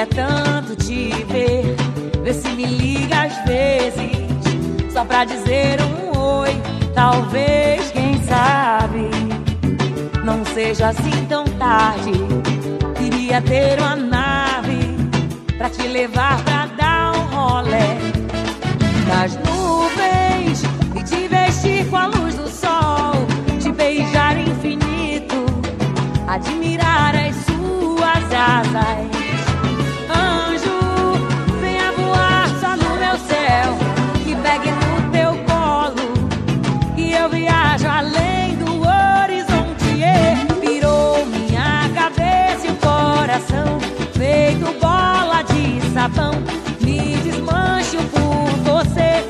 Queria tanto te ver, vê se me liga às vezes, só pra dizer um oi, talvez, quem sabe, não seja assim tão tarde. Queria ter uma nave pra te levar pra dar um rolê nas nuvens e te vestir com a luz do sol, te beijar infinito, admirar as suas asas. Anjo, venha voar só no meu céu, me pegue no teu colo, que eu viajo além do horizonte. Virou minha cabeça e o coração, feito bola de sabão, me desmancho por você.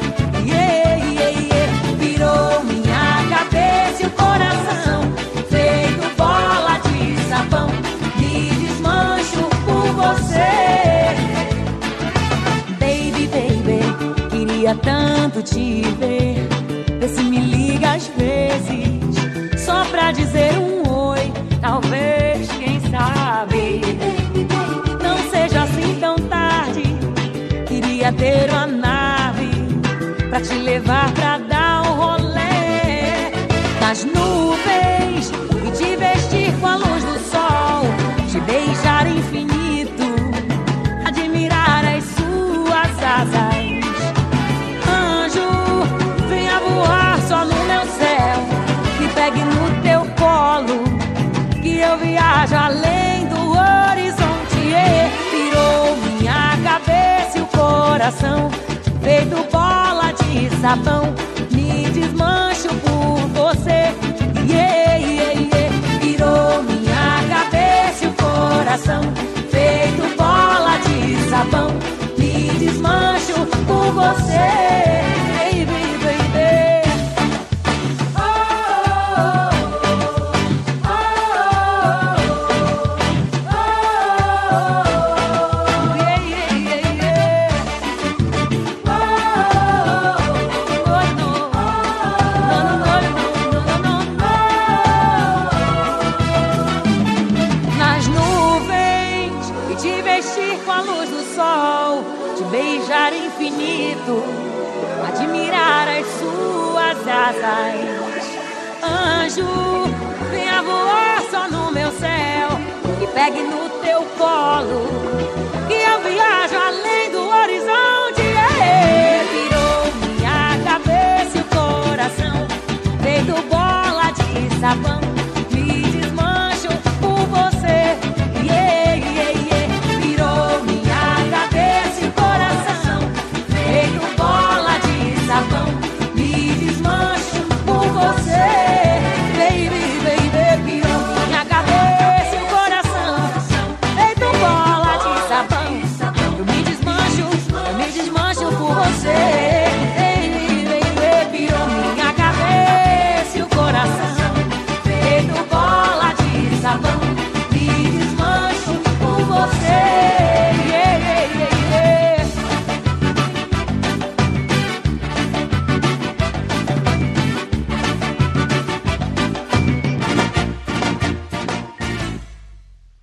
Virou minha cabeça e o coração, feito bola de sabão, me desmancho por você. Baby, baby, queria tanto te ver, vê se me liga às vezes, só pra dizer um oi, talvez, quem sabe, não seja assim tão tarde. Queria ter uma nave pra te levar pra dar um rolê nas nuvens e te vestir com a luz do sol, te beijar infinito, admirar as suas asas. Anjo, venha voar só no meu céu, me pegue no teu colo, que eu viajo além do horizonte. Virou minha cabeça e o coração, feito bola de sabão, me desmancho por você. Virou minha cabeça e o coração, feito bola de sabão, me desmancho por você. Com a luz do sol, te beijar infinito, admirar as suas asas. Anjo, venha voar só no meu céu, me pegue no teu colo,